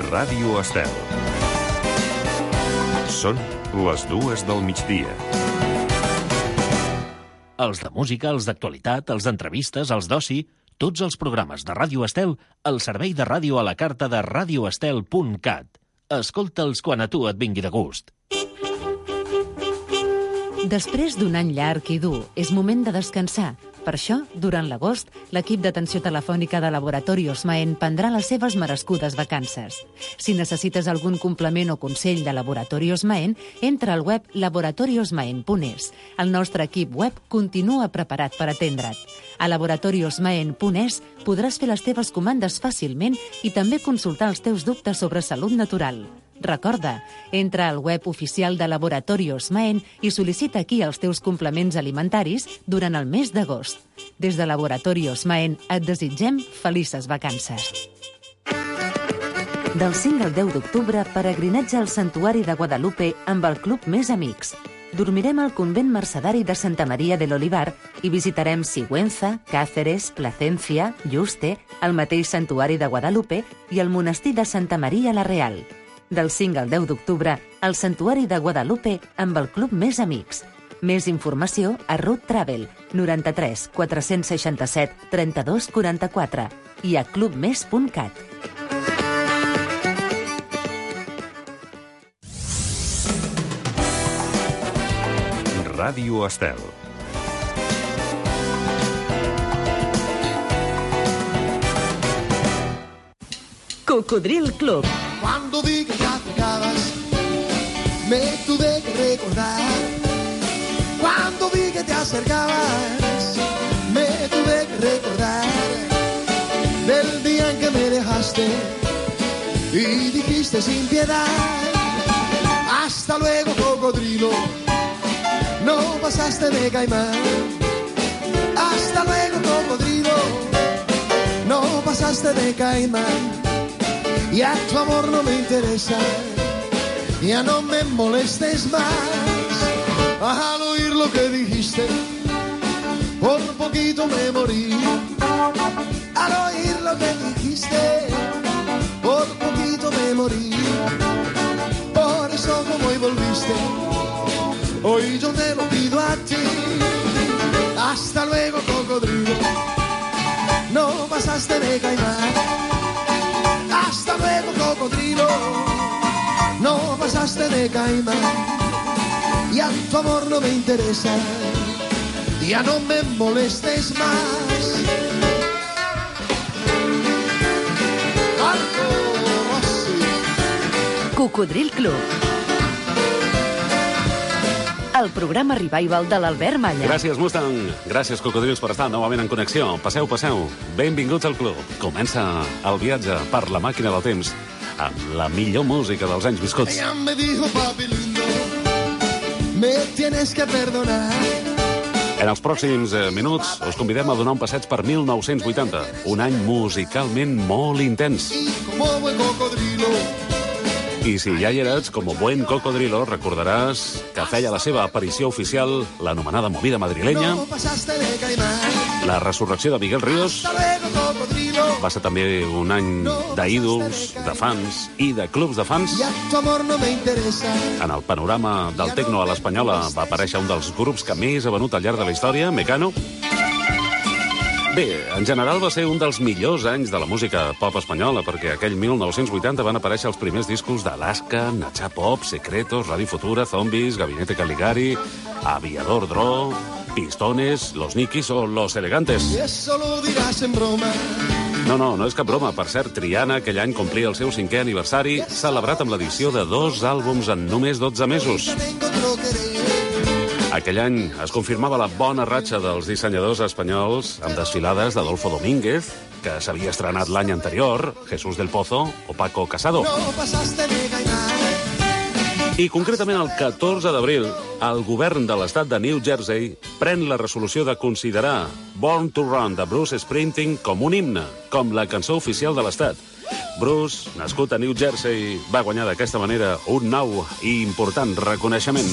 Ràdio Estel. Són les 2 del migdia. Els de música, els d'actualitat, els d'entrevistes, els d'oci, tots els programes de Ràdio Estel al servei de ràdio a la carta de radioestel.cat. Escolta'ls quan a tu et vingui de gust. Després d'un any llarg i dur, és moment de descansar. Per això, durant l'agost, l'equip d'atenció telefònica de Laboratori Osmaen prendrà les seves merescudes vacances. Si necessites algun complement o consell de Laboratori Osmaen, entra al web laboratoriosmaen.es. El nostre equip web continua preparat per atendre't. A laboratoriosmaen.es podràs fer les teves comandes fàcilment i també consultar els teus dubtes sobre salut natural. Recorda, entra al web oficial de Laboratori Osmaen i sol·licita aquí els teus complements alimentaris durant el mes d'agost. Des de Laboratori Osmaen et desitgem felices vacances. Del 5 al 10 d'octubre, peregrinatge al Santuari de Guadalupe amb el Club Més Amics. Dormirem al convent mercedari de Santa Maria de l'Olivar i visitarem Sigüenza, Cáceres, Placencia, Yuste, el mateix Santuari de Guadalupe i el monestir de Santa Maria la Real. Del 5 al 10 d'octubre, al Santuari de Guadalupe amb el Club Més Amics. Més informació a Route Travel 93 467 32 44 i a clubmes.cat. Ràdio Estel. Cocodril Club. Cuando vi que te acercabas, me tuve que recordar. Cuando vi que te acercabas, me tuve que recordar del día en que me dejaste y dijiste sin piedad: hasta luego, cocodrilo, no pasaste de caimán. Hasta luego, cocodrilo, no pasaste de caimán. Ya tu amor no me interesa, ya no me molestes más. Al oír lo que dijiste, por poquito me morí. Al oír lo que dijiste, por poquito me morí. Por eso como hoy volviste, hoy yo te lo pido a ti. Hasta luego, cocodrilo, no pasaste de caimán. Hasta luego, cocodrilo, no pasaste de caimán. Ya tu amor no me interesa, ya no me molestes más. Marco Rossi. Cocodril Club. El programa Revival de l'Albert Malla. Gràcies, Mustang. Gràcies, cocodrils, per estar novament en connexió. Passeu, passeu. Benvinguts al club. Comença el viatge per la màquina del temps amb la millor música dels anys viscuts. Ella me dijo, papi lindo, me tienes que perdonar. En els pròxims minuts us convidem a donar un passeig per 1980, un any musicalment molt intens. Y como buen cocodrilo, I si ja hi eres, com a buen cocodrilo, recordaràs que feia la seva aparició oficial l'anomenada movida madrilenya, no pasaste de caimán. la resurrecció de Miguel Ríos. Hasta luego, cocodrilo, Va ser també un any d'ídols, de fans i de clubs de fans. ya tu amor no me interesa. En el panorama del tecno a l'espanyola va aparèixer un dels grups que més ha venut al llarg de la història, Mecano. Bé, en general va ser un dels millors anys de la música pop espanyola, perquè aquell 1980 van aparèixer els primers discos d'Alaska, Nacha Pop, Secretos, Radio Futura, Zombies, Gabinete Caligari, Aviador Dro, Pistones, Los Nikis o Los Elegantes. Y eso lo dirás en broma. No és cap broma. Per cert, Triana aquell any complia el seu 5è aniversari, celebrat amb l'edició de 2 àlbums en només 12 mesos. Tengo otro querer. Aquell any es confirmava la bona ratxa dels dissenyadors espanyols amb desfilades d'Adolfo Domínguez, que s'havia estrenat l'any anterior, Jesús del Pozo o Paco Casado. No pasaste de caimán. I concretament el 14 d'abril, el govern de l'estat de New Jersey pren la resolució de considerar Born to Run de Bruce Springsteen com un himne, com la cançó oficial de l'estat. Bruce, nascut a New Jersey, va guanyar d'aquesta manera un nou i important reconeixement.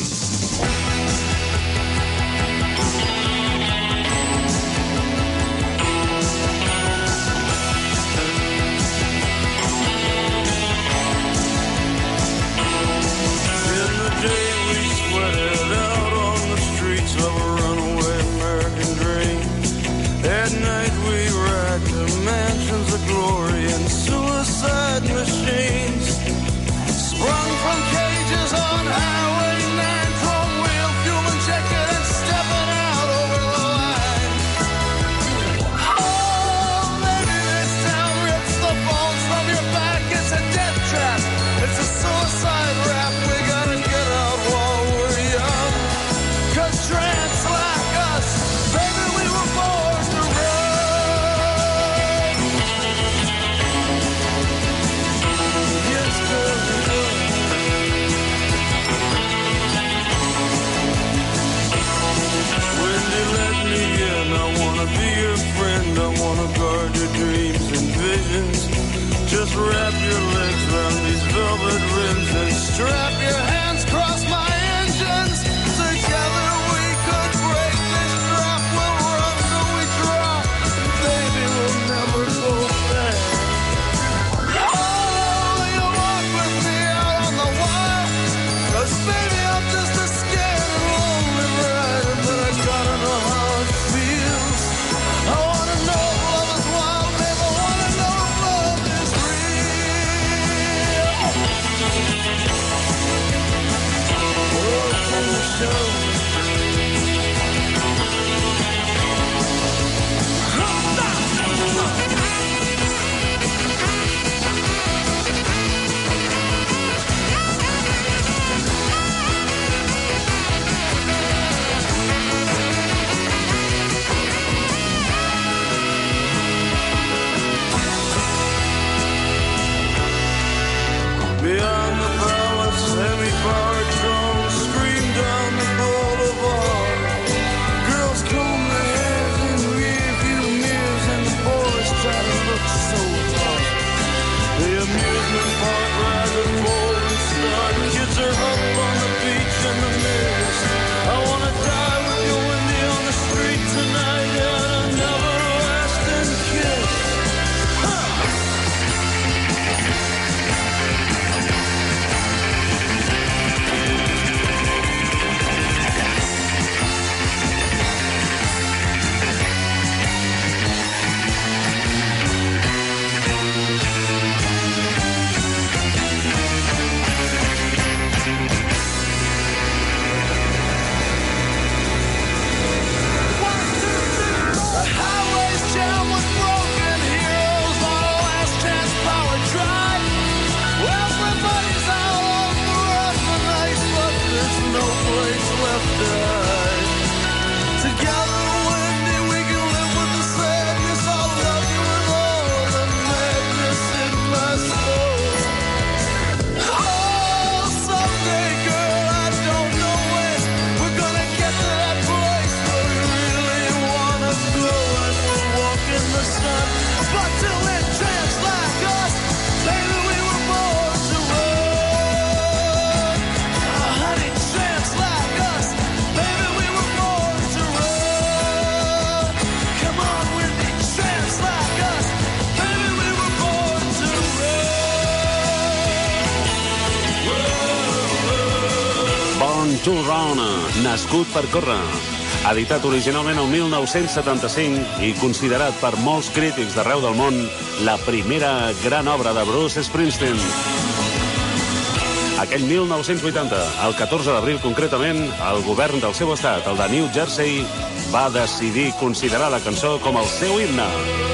Just wrap your legs around these velvet rims and strap your hands across my engines. Together we could break this trap. We'll run till we drop. Baby, we'll never go back. Oh, you walk with me out on the wild. 'Cause baby, I'm just a scared and lonely ride. But I gotta know how it feels. I wanna know if love is wild, babe. I wanna know if love is real. Oh, come and show me. Beyond the palace, semi-powered drones scream down the boulevard. Girls comb their hair in rearview mirrors, and the boys try to look so hard. The amusement park ride with golden start. Kids are huddled on the beach in the mirrors. I wanna die with you, Wendy, on the street tonight, and an everlasting kiss. To Run, nascut per córrer. Editat originalment el 1975 i considerat per molts crítics d'arreu del món la primera gran obra de Bruce Springsteen. Aquell 1980, el 14 d'abril concretament, el govern del seu estat, el de New Jersey, va decidir considerar la cançó com el seu himne.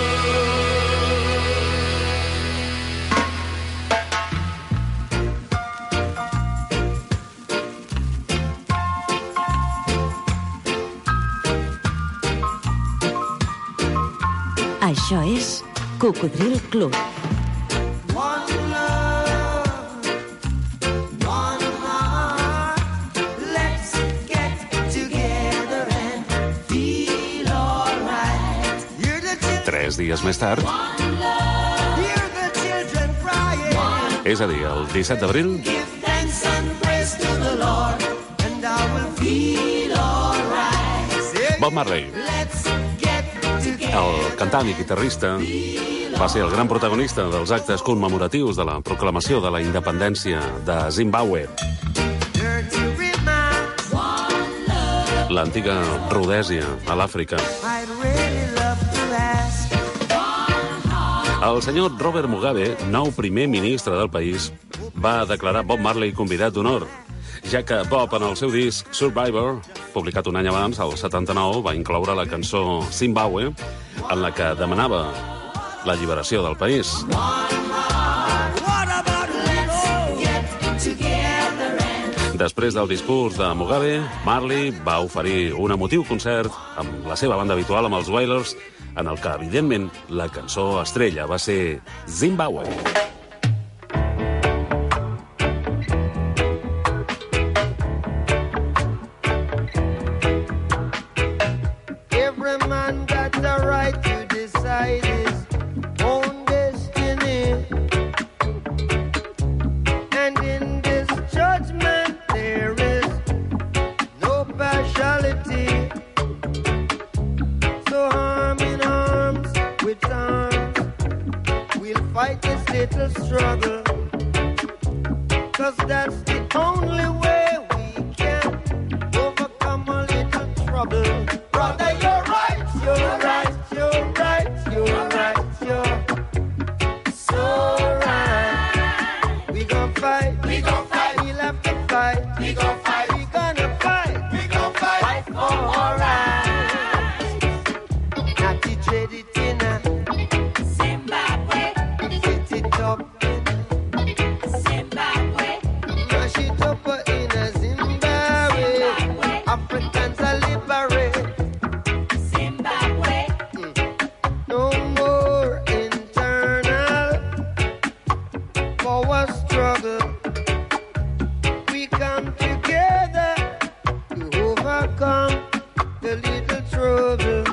Això és Cocodril Club. Tres dies més tard, és a dir, el 17 d'abril, Bob Marley, el cantant i guitarrista, va ser el gran protagonista dels actes commemoratius de la proclamació de la independència de Zimbàbue. L'antiga Rodèsia, a l'Àfrica. El senyor Robert Mugabe, nou primer ministre del país, va declarar Bob Marley convidat d'honor, ja que Bob, en el seu disc Survivor, publicat un any abans, el 79, va incloure la cançó Zimbàbue, en la que demanava l'alliberació del país. Després del discurs de Mugabe, Marley va oferir un emotiu concert amb la seva banda habitual, amb els Wailers, en el que, evidentment, la cançó estrella va ser Zimbàbue. Every man got the right to decide his own destiny. fight this little struggle, 'cause that's the only way we can overcome a little trouble. Brother, you're right, you're right, you're right, you're right, you're so right. We gon' fight, we'll have to fight, we gonna fight, fight for our rights. Natty dread it in a Zimbabwe, sit it up in a Zimbabwe, mash it up in a Zimbabwe. Africans are liberate Zimbabwe. No more internal power struggle. We come together to overcome the little trouble.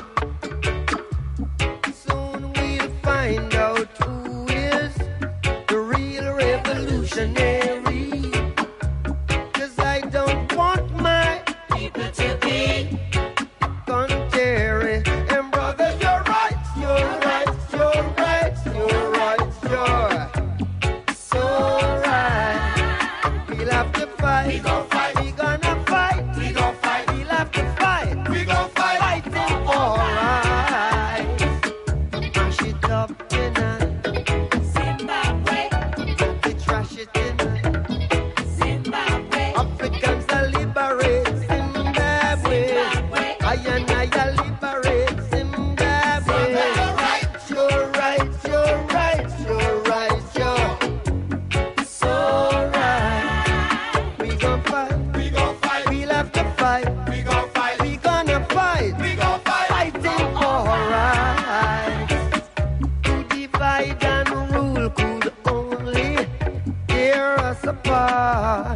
Soon we'll find out who is the real revolutionary. 'Cause I don't want my people to be contrary. And brother, you're right, you're right, you're right, you're right, you're so right. We'll have to fight, we gonna fight, we'll have to fight, fighting for right. Mash it up in a Zimbabwe, we trash it in a Zimbabwe. Africans are liberate Zimbabwe, I and I are liberate Zimbabwe. You're right, you're right, you're right, you're right, you're so right. We gon' fight, we'll have to fight, we gonna fight, fighting for rights. To divide and rule could only tear us apart.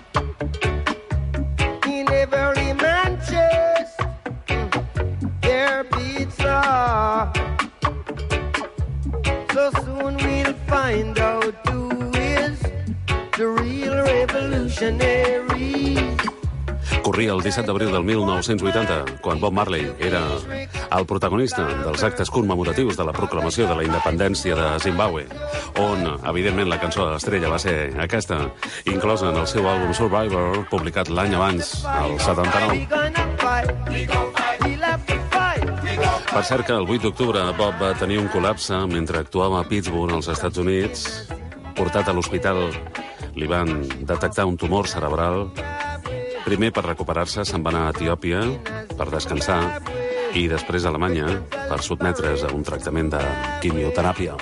In every man's chest, their beats are. So soon we'll find out who is the real revolutionary. Corria el 17 d'abril del 1980, quan Bob Marley era el protagonista dels actes commemoratius de la proclamació de la independència de Zimbabwe, on, evidentment, la cançó estrella va ser aquesta, inclosa en el seu àlbum Survivor, publicat l'any abans, el 79. Per cert que el 8 d'octubre Bob va tenir un col·lapse mentre actuava a Pittsburgh, als Estats Units. Portat a l'hospital, li van detectar un tumor cerebral. Primer, per recuperar-se, se'n va anar a Etiòpia per descansar i després a Alemanya per sotmetre's a un tractament de quimioteràpia.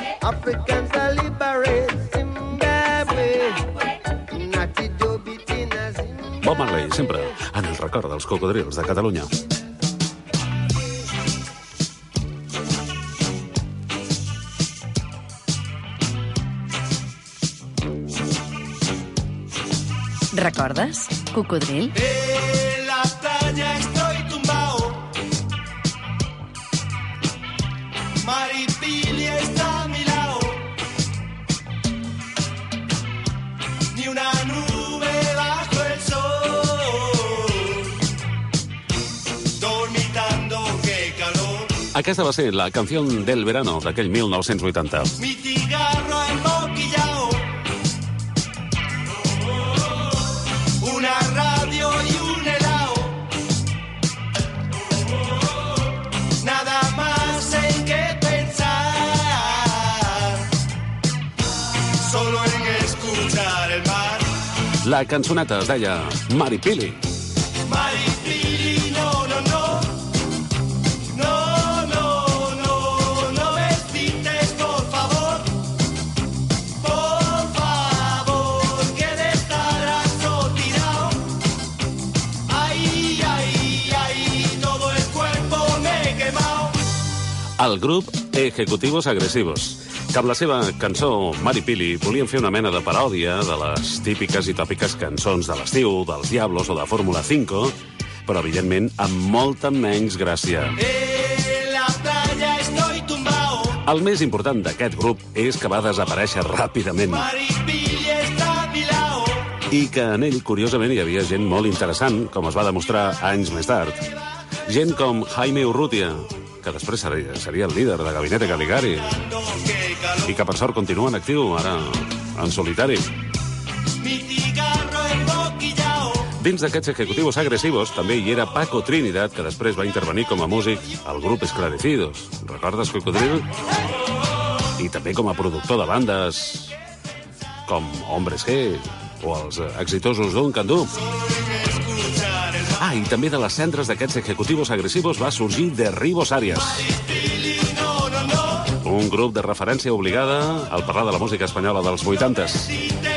Bob Marley, sempre en el record dels cocodrils de Catalunya. ¿Recordes? Cocodril. En la playa estoy tumbado. Maripili está a mi lado. Ni una nube bajo el sol. Dormitando, qué calor. Aquesta va ser la canció del verano d'aquell 1980. Mi cigarro emboquillao. Una radio y un helado. Nada más en qué pensar. Solo en escuchar el mar. La cançoneta es deia Maripili. Maripili, no, no, no. No, no, no, no me cites, por favor. Por favor, que de estar tirado. Ay, ay, ay, todo el cuerpo me he quemado. El grup Ejecutivos Agresivos, que amb la seva cançó Maripili volien fer una mena de paròdia de les típiques i tòpiques cançons de l'estiu, dels Diablos o de Fórmula 5, però evidentment amb molta menys gràcia. En la playa estoy tumbado. El més important d'aquest grup és que va desaparèixer ràpidament Maripili está a mi lado. i que en ell, curiosament, hi havia gent molt interessant, com es va demostrar anys més tard. Gent com Jaime Urrutia, que després seria el líder de Gabinete Caligari. Qué calor. i que per sort continua en actiu, ara en solitari. Dins d'aquests ejecutivos agresivos també hi era Paco Trinidad, que després va intervenir com a músic al grup Esclarecidos. Recordes, Cocodril? I també com a productor de bandes com Hombres G o els exitosos Duncan Du. I també de les cendres d'aquests ejecutivos agresivos va sorgir Derribos Arias, un grup de referència obligada al parlar de la música espanyola dels 80s.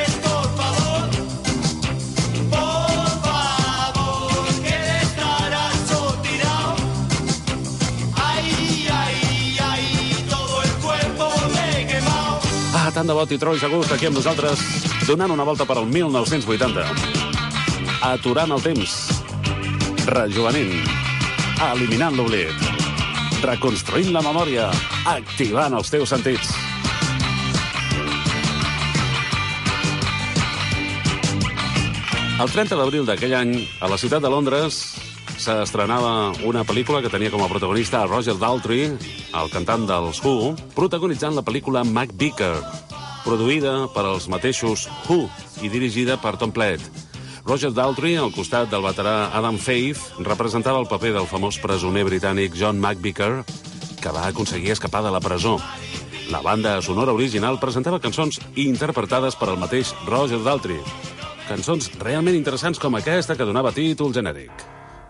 Tant de bo t'hi trobis a gust aquí amb nosaltres, donant una volta per al 1980. Aturant el temps, rejovenint, eliminant l'oblit, reconstruint la memòria, activant els teus sentits. El 30 d'abril d'aquell any, a la ciutat de Londres, s'estrenava una pel·lícula que tenia com a protagonista a Roger Daltrey, el cantant dels Who, protagonitzant la pel·lícula Mac Beaker, produïda per als mateixos Who i dirigida per Tom Platt. Roger Daltrey, al costat del veterà Adam Faith, representava el paper del famós presoner britànic John McVicar, que va aconseguir escapar de la presó. La banda sonora original presentava cançons interpretades per el mateix Roger Daltrey. Cançons realment interessants com aquesta que donava títol genèric.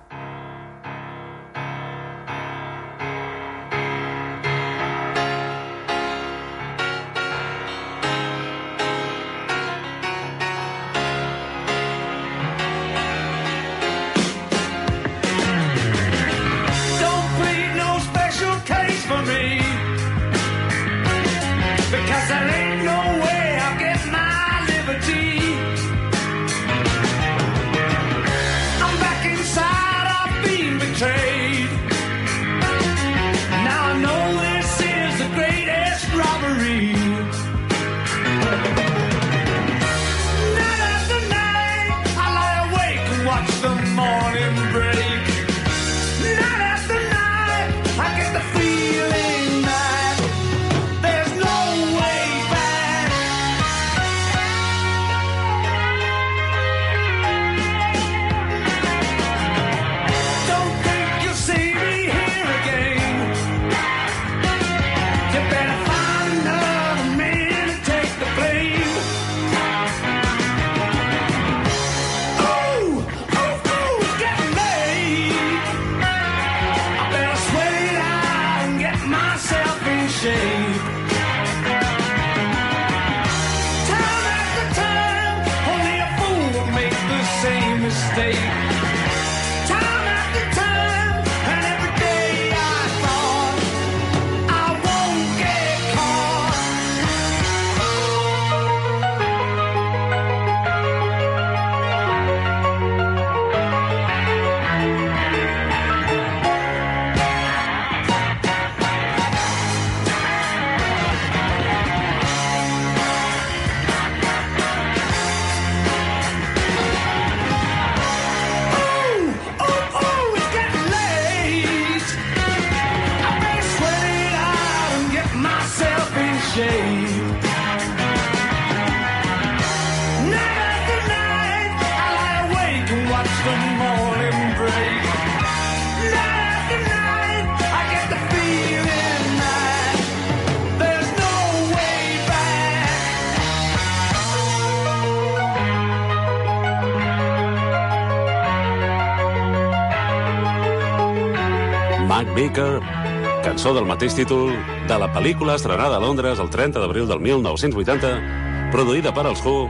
Mac Beaker, cançó del mateix títol de la pel·lícula estrenada a Londres el 30 d'abril del 1980, produïda per els Who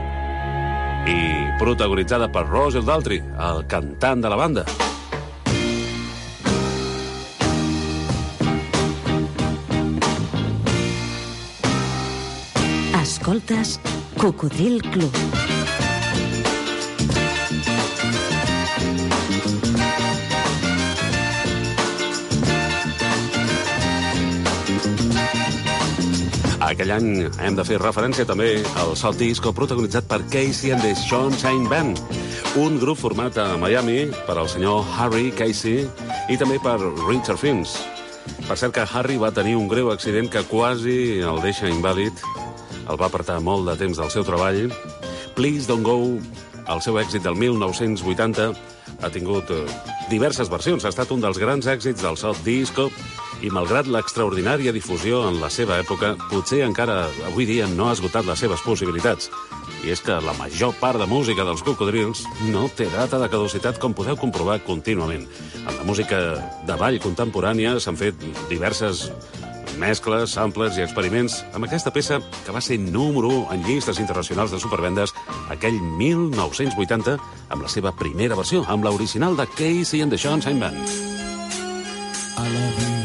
i protagonitzada per Roger Daltrey, el cantant de la banda. Escoltes Cocodril Club. Aquell any hem de fer referència també al Salt Disco protagonitzat per Casey and the Sunshine Band, un grup format a Miami per al senyor Harry Casey i també per Richard Finch. Per cert que Harry va tenir un greu accident que quasi el deixa invàlid. El va apartar molt de temps del seu treball. Please Don't Go, el seu èxit del 1980, ha tingut diverses versions. Ha estat un dels grans èxits del soft disco i, malgrat l'extraordinària difusió en la seva època, potser encara avui dia no ha esgotat les seves possibilitats. I és que la major part de música dels Cocodrils no té data de caducitat, com podeu comprovar contínuament. En la música de ball contemporània s'han fet diverses mescles, samples i experiments amb aquesta peça que va ser número 1 en llistes internacionals de supervendes aquell 1980 amb la seva primera versió, amb l'original de Casey and the Sunshine Band. I love you.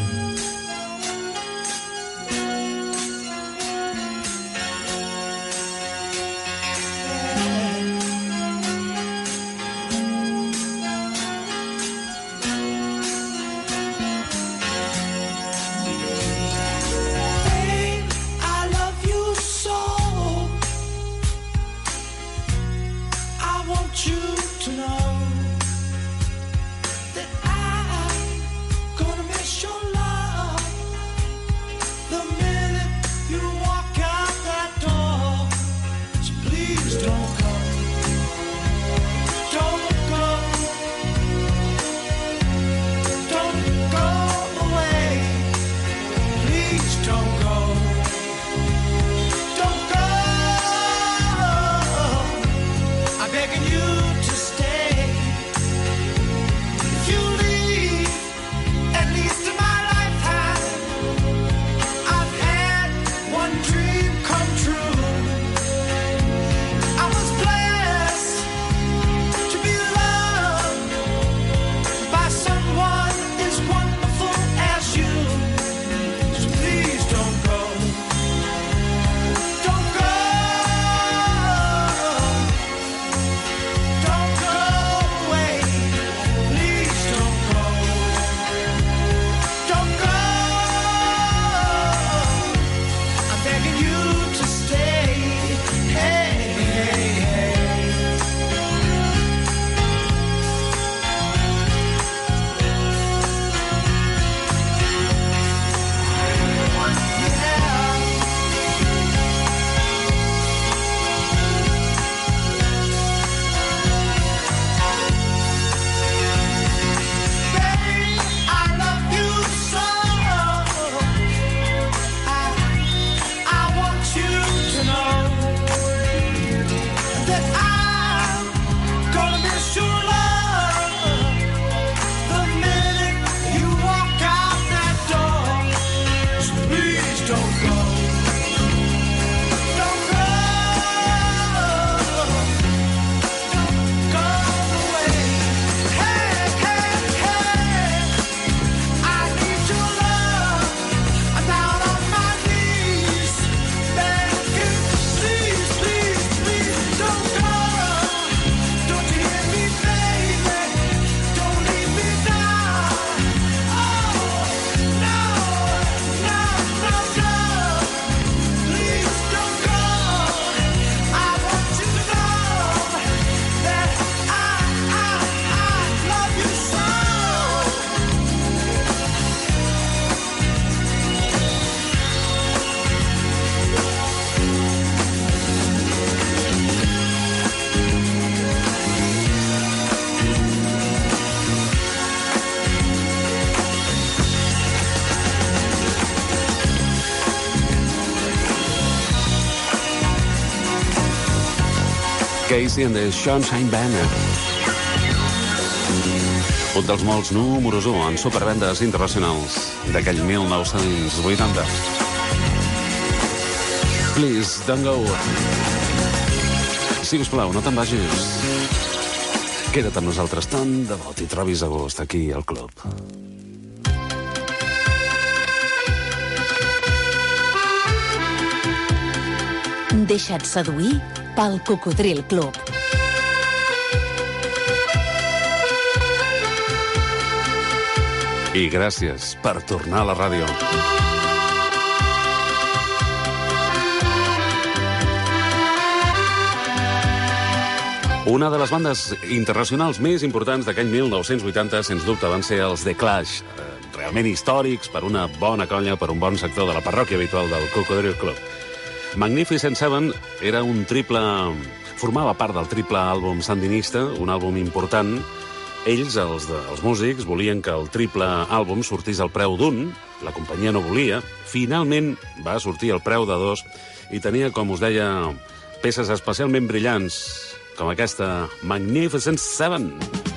Casey and the Sunshine Band. Un dels molts números 1 en supervendes internacionals d'aquell 1980. Please, don't go. Si us plau, no te'n vagis. Queda't amb nosaltres, tant de bo t'hi trobis a gust aquí al club. Deixa't seduir pel Cocodril Club. I gràcies per tornar a la ràdio. Una de les bandes internacionals més importants d'aquell 1980, sens dubte, van ser els The Clash. realment històrics per una bona colla, per un bon sector de la parròquia habitual del Cocodril Club. Magnificent Seven era un triple... formava part del triple àlbum sandinista, un àlbum important. Ells, els músics, volien que el triple àlbum sortís al preu d'un, la companyia no volia, finalment va sortir al preu de 2 i tenia, com us deia, peces especialment brillants, com aquesta Magnificent Seven.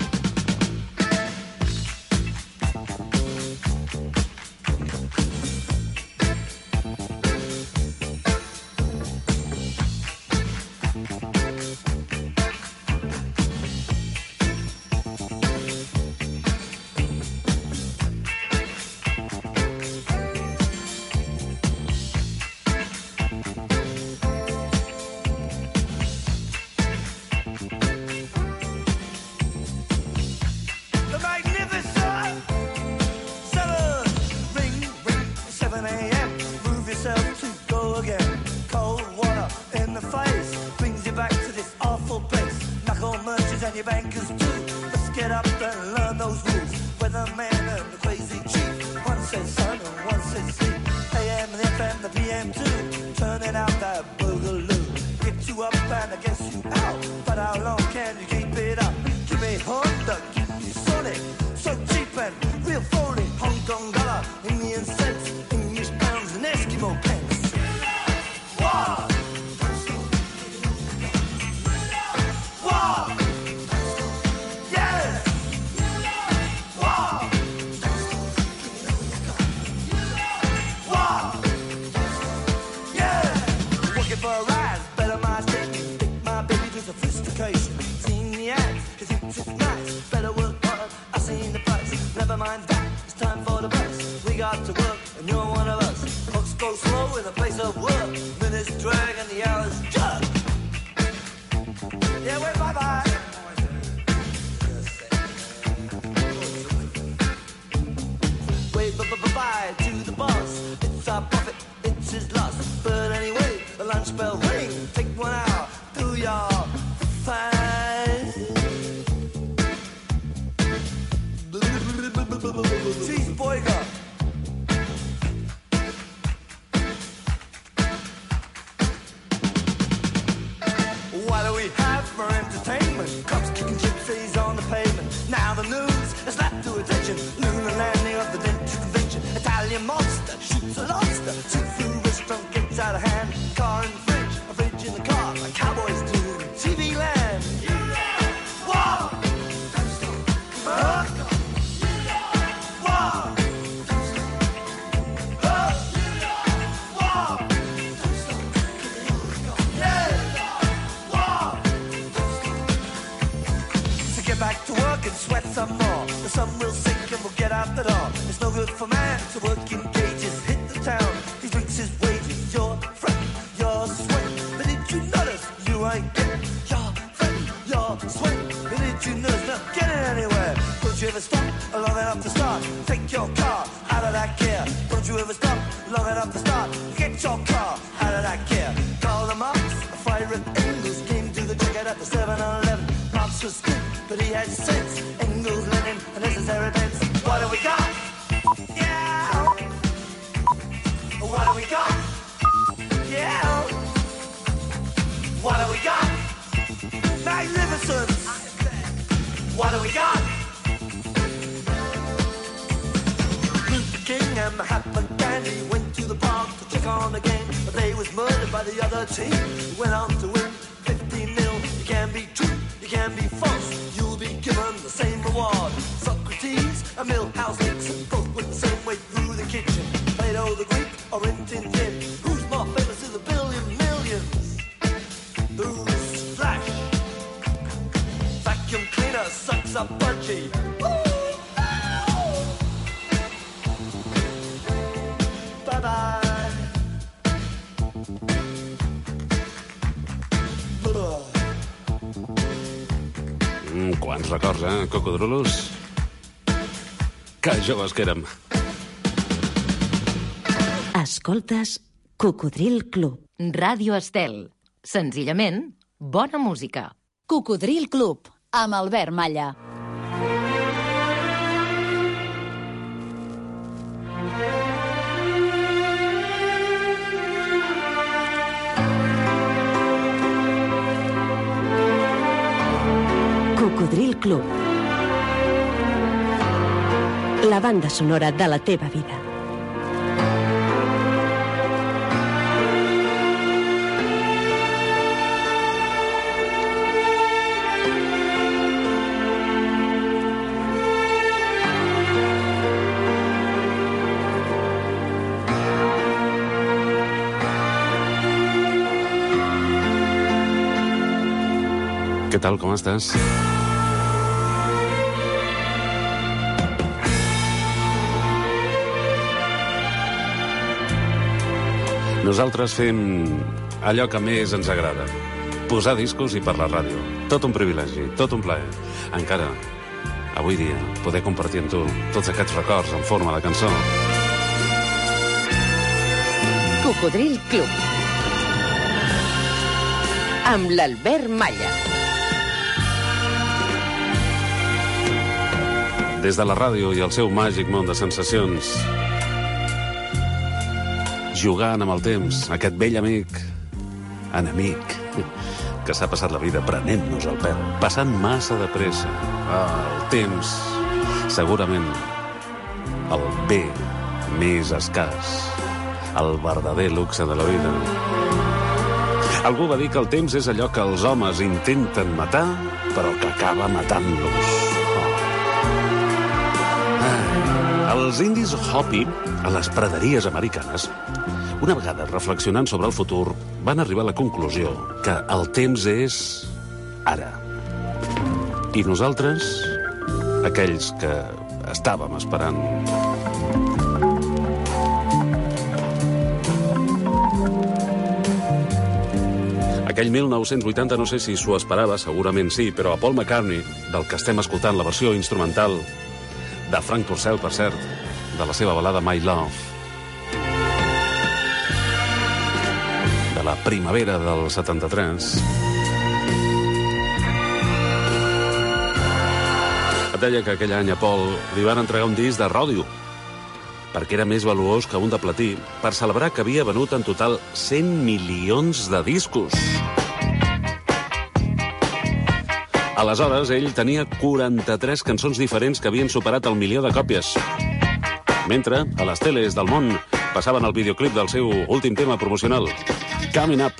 Quants records, cocodrulos? Que joves que érem. Escoltes Cocodril Club. Ràdio Estel. Senzillament, bona música. Cocodril Club, amb Albert Malla. Cocodril Club. La banda sonora de la teva vida. Què tal, com estàs? Nosaltres fem allò que més ens agrada. Posar discos i per la ràdio. Tot un privilegi, tot un plaer. Encara, avui dia, poder compartir amb tu tots aquests records en forma de cançó. Cocodril Club. Amb l'Albert Malla. Des de la ràdio i el seu màgic món de sensacions, jugant amb el temps, aquest vell amic, enemic, que s'ha passat la vida prenent-nos el pèl, passant massa de pressa. El temps, segurament, el bé més escàs, el verdader luxe de la vida. Algú va dir que el temps és allò que els homes intenten matar, però que acaba matant-los. Els indis Hopi, a les praderies americanes, una vegada reflexionant sobre el futur, van arribar a la conclusió que el temps és ara. I nosaltres, aquells que estàvem esperant. Aquell 1980, no sé si s'ho esperava, segurament sí, però a Paul McCartney, del que estem escoltant la versió instrumental, de Frank Purcell, per cert, de la seva balada My Love, de la primavera del 73. Et deia que aquell any a Paul li van entregar un disc de ròdio, perquè era més valuós que un de platí, per celebrar que havia venut en total 100 milions de discos. Aleshores, ell tenia 43 cançons diferents que havien superat el 1.000.000 de còpies. Mentre, a les teles del món, passaven el videoclip del seu últim tema promocional, Coming Up.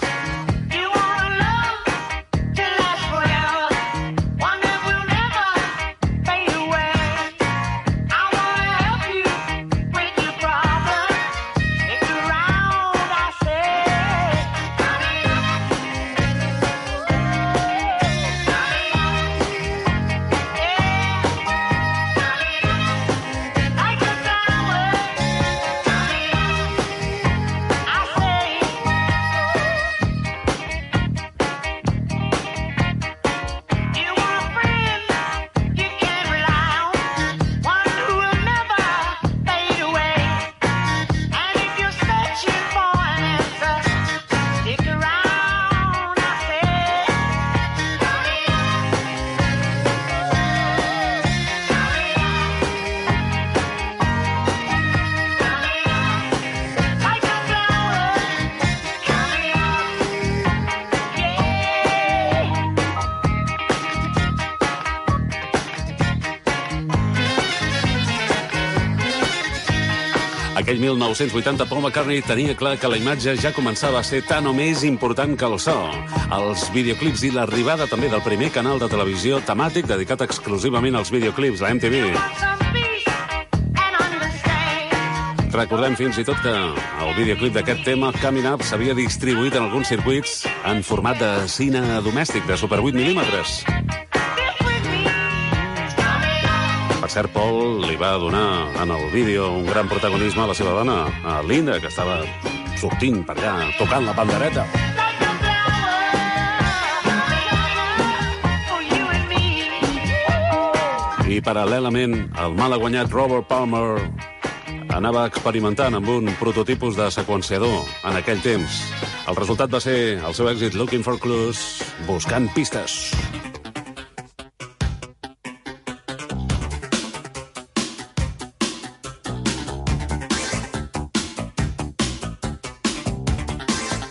Aquell 1980, Paul McCartney tenia clar que la imatge ja començava a ser tan o més important que el so. Els videoclips i l'arribada també del primer canal de televisió temàtic dedicat exclusivament als videoclips, la MTV. Recordem fins i tot que el videoclip d'aquest tema, Coming Up, s'havia distribuït en alguns circuits en format de cine domèstic, de Super 8 mil·límetres. Per cert, Paul li va donar en el vídeo un gran protagonisme a la seva dona, a Linda, que estava sortint per allà, tocant la pandereta. I paral·lelament, el malaguanyat Robert Palmer anava experimentant amb un prototipus de seqüenciador en aquell temps. El resultat va ser el seu èxit Looking for Clues, buscant pistes.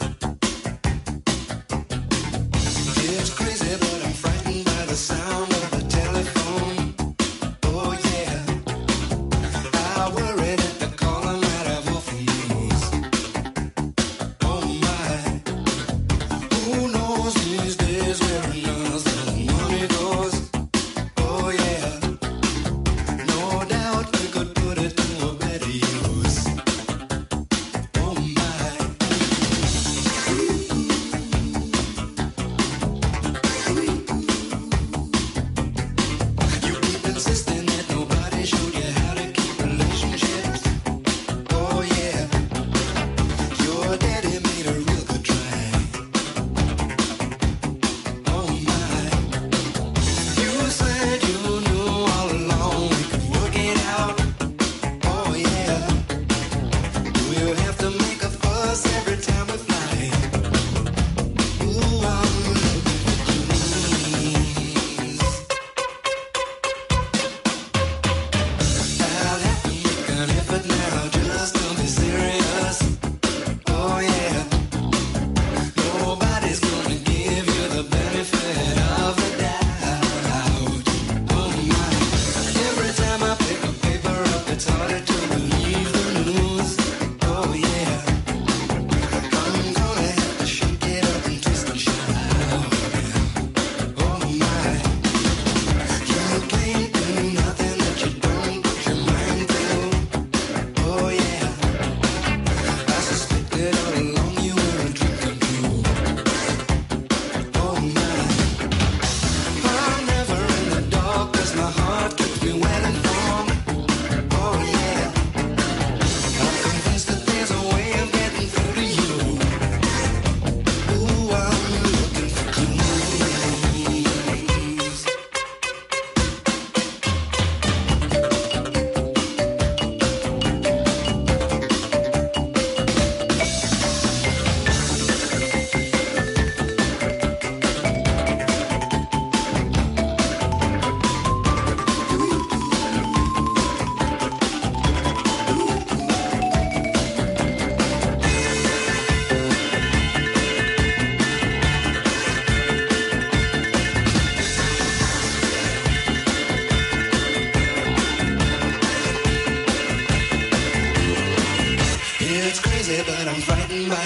It's crazy, but I'm frightened by the sound of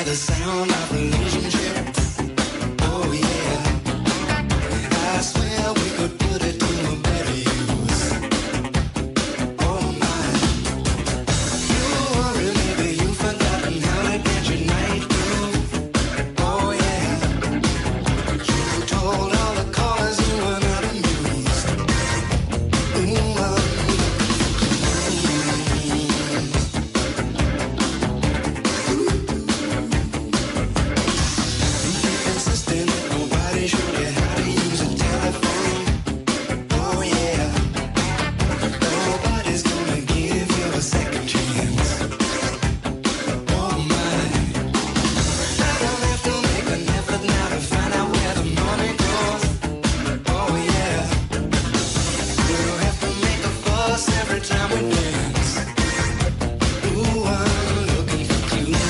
the sound of relationship. Oh yeah, I swear we could put it to a better use. Oh my, you worry, maybe you've forgotten how to get your night groove. Oh yeah, you told all the callers you were not amused. Ooh, insisting nobody showed you how to use a telephone. Oh yeah, nobody's gonna give you a second chance. Oh my, I don't have to make an effort now to find out where the money goes. Oh yeah, you don't have to make a fuss every time we dance. Ooh, I'm looking for clues.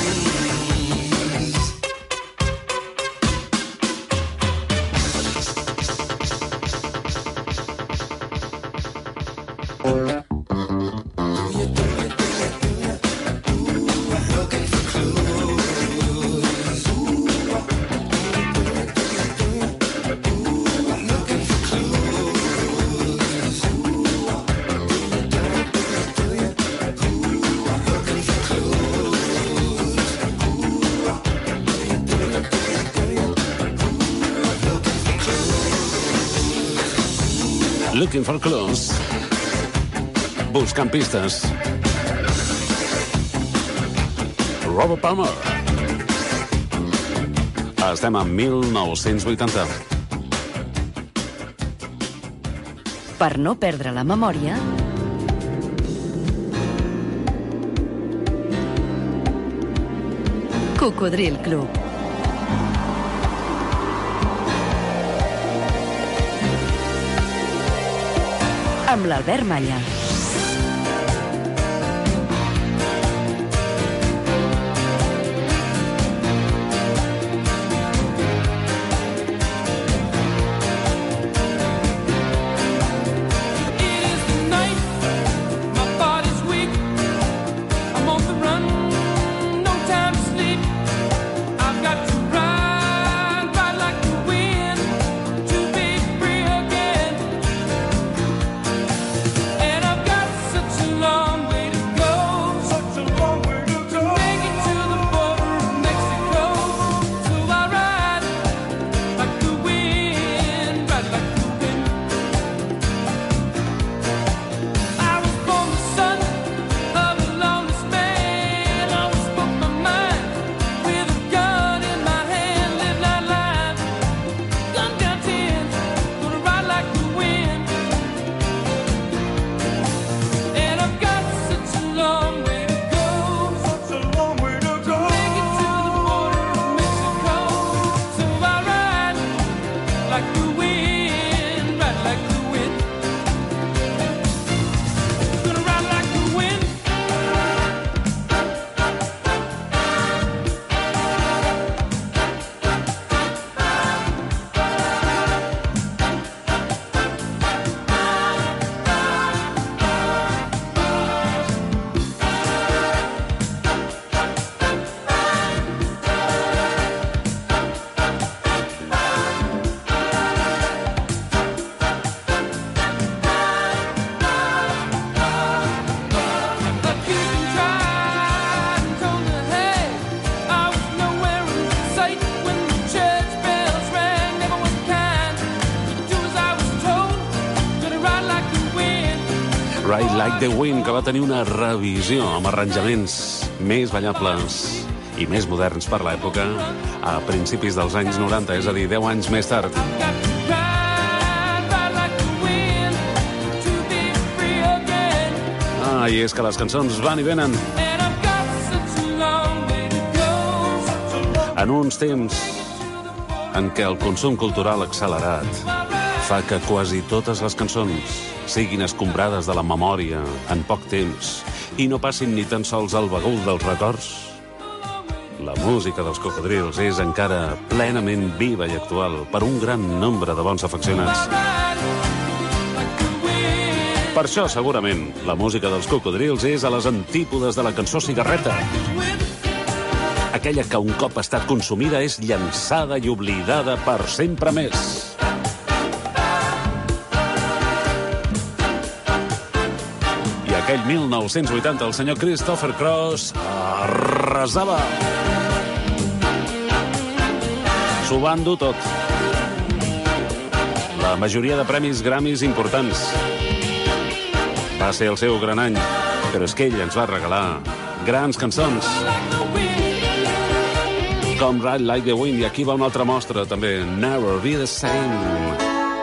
Looking for clues. Looking for clues. Looking for Looking for clues. Buscant pistes. Robert Palmer. Estem a 1980. Per no perdre la memòria, Cocodril Club. Amb l'Albert Malla. Ride Like the Wind, que va tenir una revisió amb arranjaments més ballables i més moderns per l'època a principis dels anys 90, és a dir, 10 anys més tard. I és que les cançons van i venen. En uns temps en què el consum cultural accelerat fa que quasi totes les cançons siguin escombrades de la memòria en poc temps i no passin ni tan sols al bagul dels records, la música dels Cocodrils és encara plenament viva i actual per un gran nombre de bons afeccionats. Per això, segurament, la música dels Cocodrils és a les antípodes de la cançó cigarreta. Aquella que un cop ha estat consumida és llançada i oblidada per sempre més. I aquell 1980 el senyor Christopher Cross arrasava. S'ho va endur tot. La majoria de premis Grammys importants. Va ser el seu gran any, però és que ell ens va regalar grans cançons. Com Ride Like the Wind, i aquí va una altra mostra, també. Never Be the Same.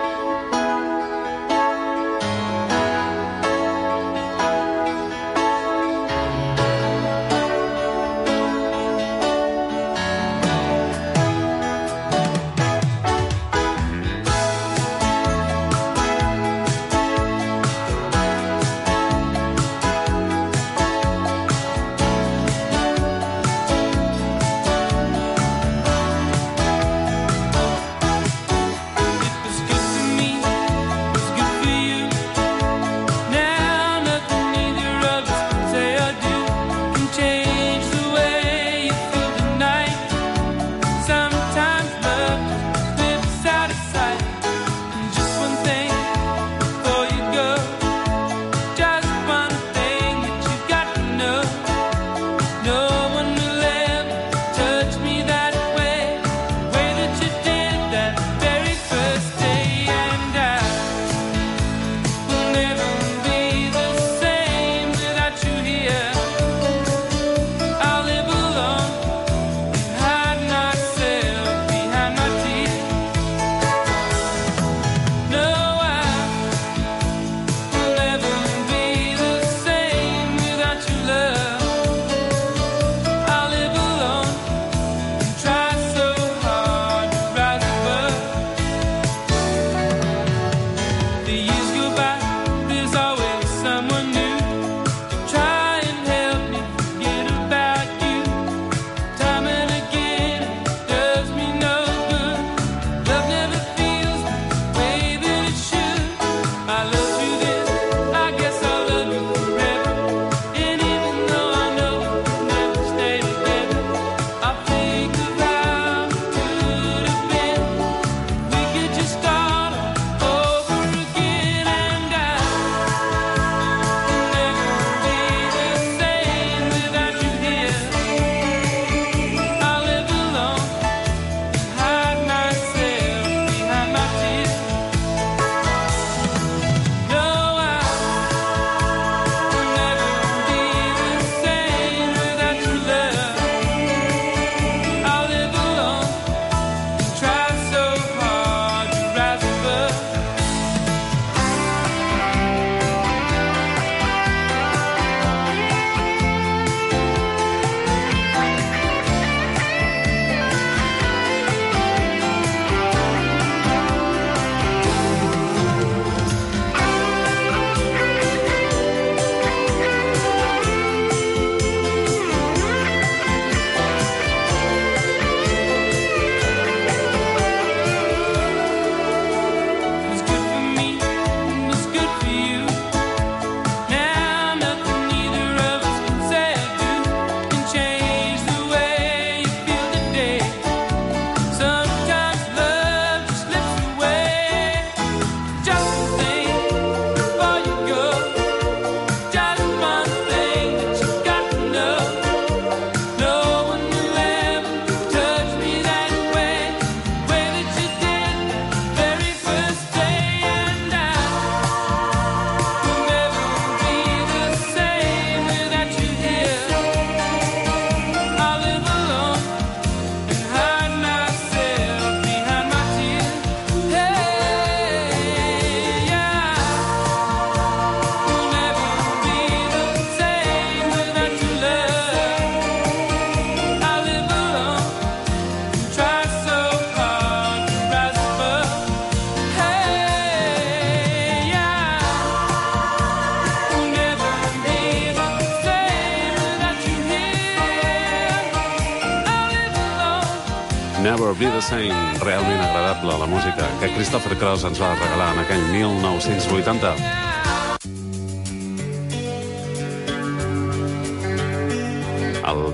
Never Be the Same. Realment agradable la música que Christopher Cross ens va regalar en aquell 1980. El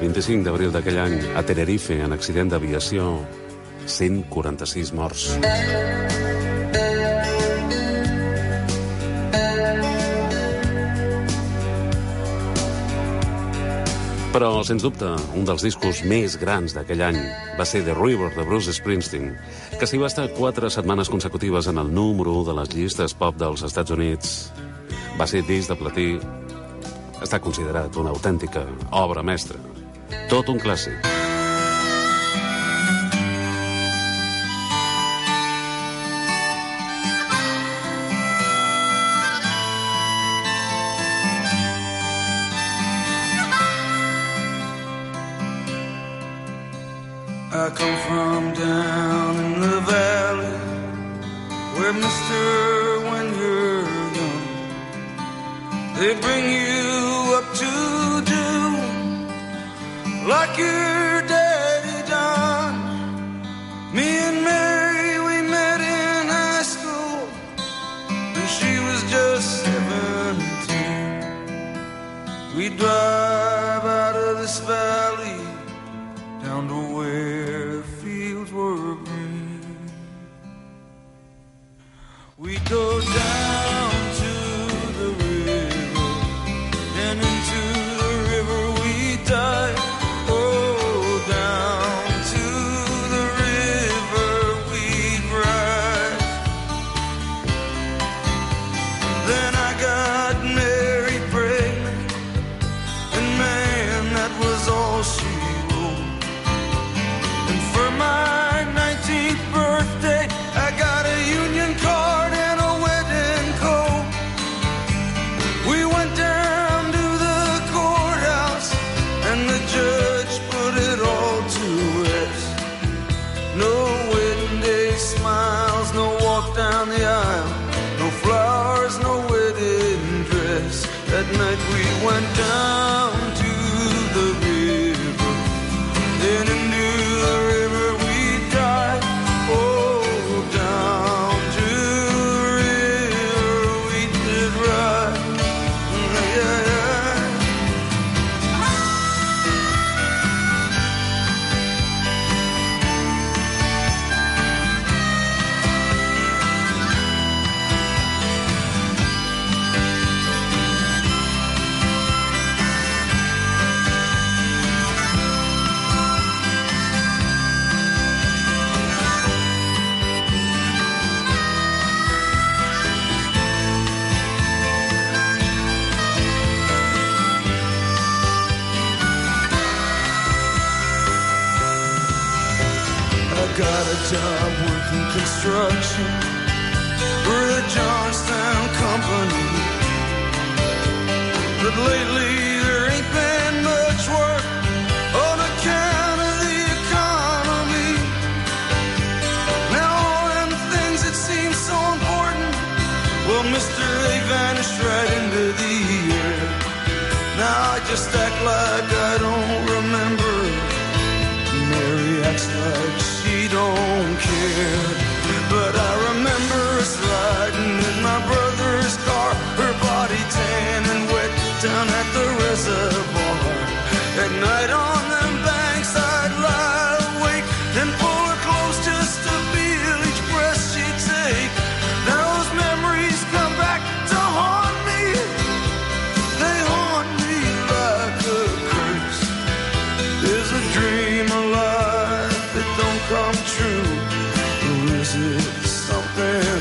25 d'abril d'aquell any, a Tenerife, en accident d'aviació, 146 morts. Però, sens dubte, un dels discos més grans d'aquell any va ser The River, de Bruce Springsteen, que s'hi va estar 4 setmanes consecutives en el número 1 de les llistes pop dels Estats Units. Va ser disc de platí. Està considerat una autèntica obra mestra. Tot un clàssic. I come from down in the valley where, mister, when you're young, they bring you up to do like your daddy done. Me and Mary, we met in high school and she was just 17. We drive out of this valley down to where fields were green. We go down to the river, and into the river we dive. Oh, down to the river we ride. Then I got Mary pregnant, and man, that was all she wrote. And for my 19th birthday, I got a union card and a wedding coat. We went down to the courthouse, and the judge put it all to rest. No wedding day smiles, no walk down the aisle, no flowers, no wedding dress. That night we went down to the river, then into the river we dive. Oh, down to the river we did ride. Yeah, yeah. I got a job working construction for the Johnstown Company, but lately there ain't been much work on account of the economy. Now all them things that seem so important, well, mister, they vanished right into the air. Now I just act like I don't remember. Mary acts like she don't care, but I remember us riding in my brother's car, her body tan and wet down at the reservoir. At night on them banks I'd lie awake and pull her close just to feel each breath she'd take. Now those memories come back to haunt me. They haunt me like a curse. There's a dream alive that don't come true, or is it something